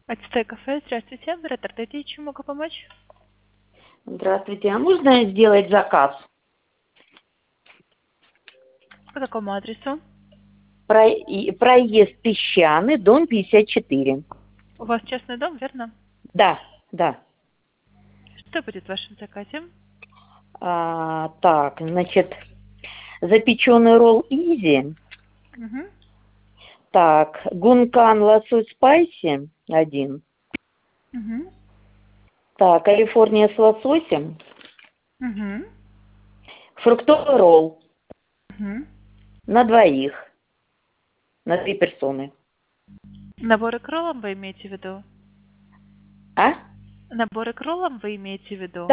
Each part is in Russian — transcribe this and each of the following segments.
Ацтек кафе, здравствуйте. Оператор, дайте, чем могу помочь? Здравствуйте, а можно сделать заказ? По какому адресу? Проезд Песчаный, дом 54. У вас частный дом, верно? Да, да. Что будет в вашем заказе? Так, значит, запеченный ролл изи. Угу. Так, гункан лосось спайси один. Угу. Так, Калифорния с лососем. Угу. Фруктовый ролл Угу. на двоих, на 3 персоны. Наборы к роллам вы имеете в виду? А? Наборы к роллам вы имеете в виду?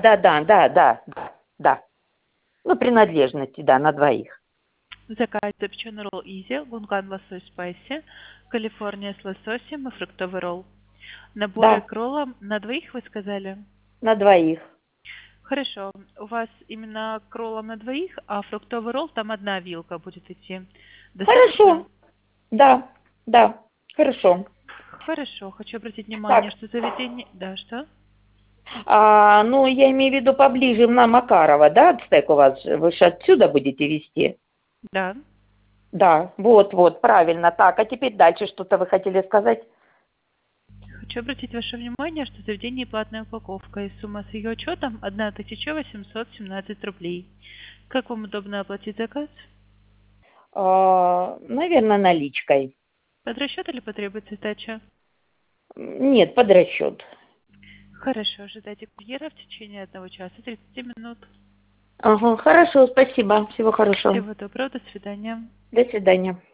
Да. Ну, принадлежности, да, на двоих. Заказ запеченный ролл изи, гунган лосось спайси, Калифорния с лососем и фруктовый ролл. Наборы Да, к роллам на двоих вы сказали? на двоих. Хорошо. У вас именно к роллам на двоих, а фруктовый ролл там одна вилка будет идти. Достаточно? Хорошо. Да, хорошо. Хорошо. Хочу обратить внимание, Так, что заведение... Да, что? ну, я имею в виду поближе на Макарова, да, ацтек у вас? Вы же отсюда будете вести? Да. Да, вот, правильно. Так, а теперь дальше что-то вы хотели сказать? Хочу обратить ваше внимание, что заведение платная упаковка, и сумма с ее учетом 1817 рублей. Как вам удобно оплатить заказ? Наверное, наличкой. Под расчет или потребуется сдача? Нет, под расчет. Хорошо. Ожидайте курьера в течение 1 часа 30 минут. Ага, хорошо, спасибо. Всего хорошего. Всего доброго. До свидания. До свидания.